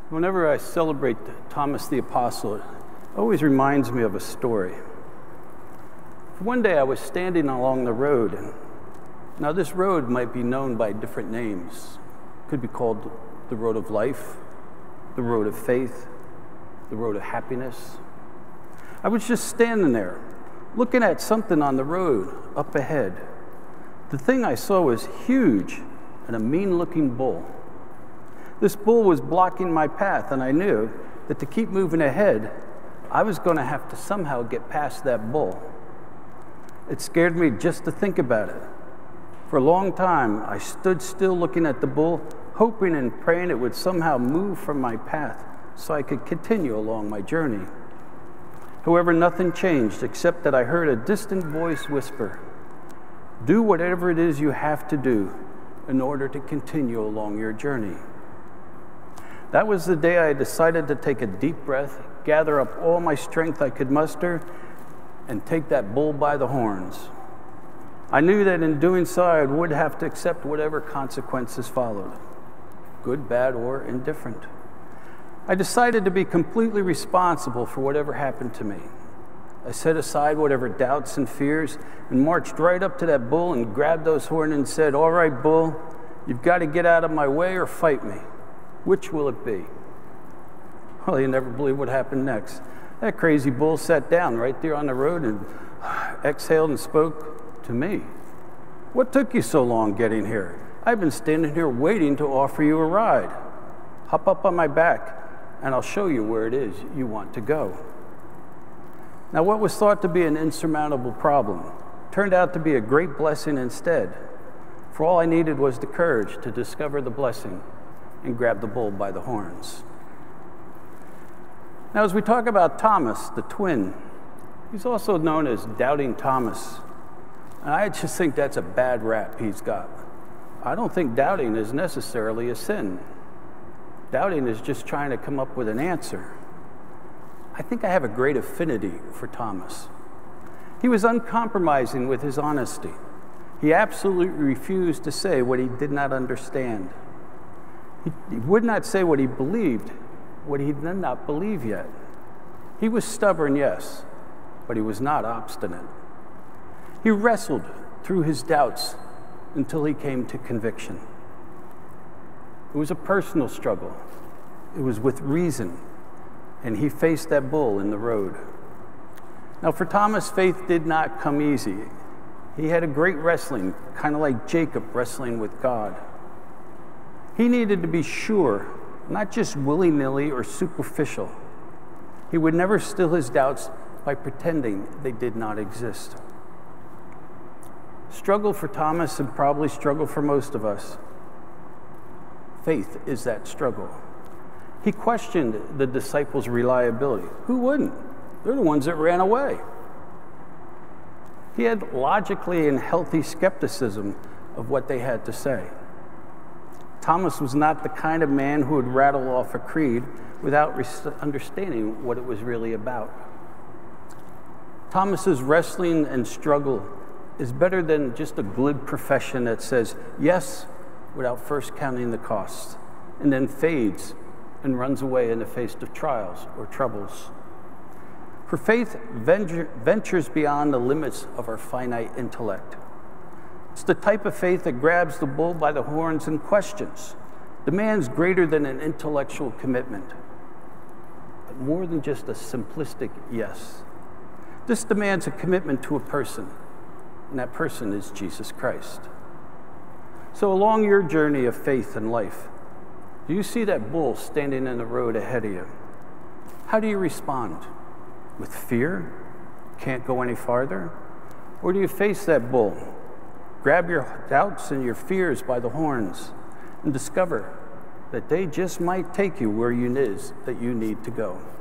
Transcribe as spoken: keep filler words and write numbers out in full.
Whenever I celebrate Thomas the Apostle, it always reminds me of a story. One day I was standing along the road, and now this road might be known by different names. It could be called the road of life, the road of faith, the road of happiness. I was just standing there, looking at something on the road up ahead. The thing I saw was huge and a mean-looking bull. This bull was blocking my path, and I knew that to keep moving ahead, I was going to have to somehow get past that bull. It scared me just to think about it. For a long time, I stood still looking at the bull, hoping and praying it would somehow move from my path so I could continue along my journey. However, nothing changed except that I heard a distant voice whisper, "Do whatever it is you have to do in order to continue along your journey." That was the day I decided to take a deep breath, gather up all my strength I could muster, and take that bull by the horns. I knew that in doing so, I would have to accept whatever consequences followed, good, bad, or indifferent. I decided to be completely responsible for whatever happened to me. I set aside whatever doubts and fears and marched right up to that bull and grabbed those horns and said, "All right, bull, you've got to get out of my way or fight me. Which will it be?" Well, you never believe what happened next. That crazy bull sat down right there on the road and exhaled and spoke to me. "What took you so long getting here? I've been standing here waiting to offer you a ride. Hop up on my back and I'll show you where it is you want to go." Now, what was thought to be an insurmountable problem turned out to be a great blessing instead, for all I needed was the courage to discover the blessing and grab the bull by the horns. Now, as we talk about Thomas, the twin, he's also known as Doubting Thomas. And I just think that's a bad rap he's got. I don't think doubting is necessarily a sin. Doubting is just trying to come up with an answer. I think I have a great affinity for Thomas. He was uncompromising with his honesty. He absolutely refused to say what he did not understand. He, he would not say what he believed, what he did not believe yet. He was stubborn, yes, but he was not obstinate. He wrestled through his doubts until he came to conviction. It was a personal struggle. It was with reason, and he faced that bull in the road. Now, for Thomas, faith did not come easy. He had a great wrestling, kind of like Jacob wrestling with God. He needed to be sure, not just willy-nilly or superficial. He would never still his doubts by pretending they did not exist. Struggle for Thomas and probably struggle for most of us. Faith is that struggle. He questioned the disciples' reliability. Who wouldn't? They're the ones that ran away. He had logically and healthy skepticism of what they had to say. Thomas was not the kind of man who would rattle off a creed without understanding what it was really about. Thomas's wrestling and struggle is better than just a glib profession that says yes without first counting the costs, and then fades and runs away in the face of trials or troubles. For faith venture, ventures beyond the limits of our finite intellect. It's the type of faith that grabs the bull by the horns and questions, demands greater than an intellectual commitment, but more than just a simplistic yes. This demands a commitment to a person, and that person is Jesus Christ. So along your journey of faith and life, do you see that bull standing in the road ahead of you? How do you respond? With fear? Can't go any farther? Or do you face that bull, grab your doubts and your fears by the horns, and discover that they just might take you where it is that you need to go?